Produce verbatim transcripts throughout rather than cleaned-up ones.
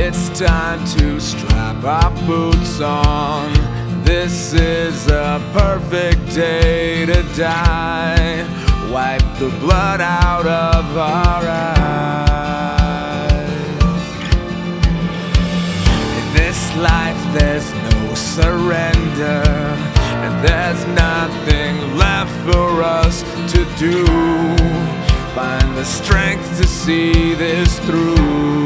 It's time to strap our boots on. This is a perfect day to die. Wipe the blood out of our eyes. In this life there's no surrender, and there's nothing left for us to do. Find the strength to see this through.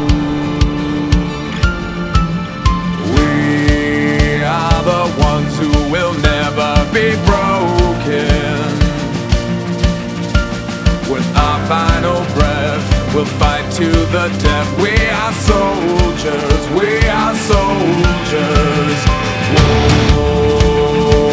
We are the ones who will never be broken. With our final breath, we'll fight to the death. We are soldiers, we are soldiers. Whoa.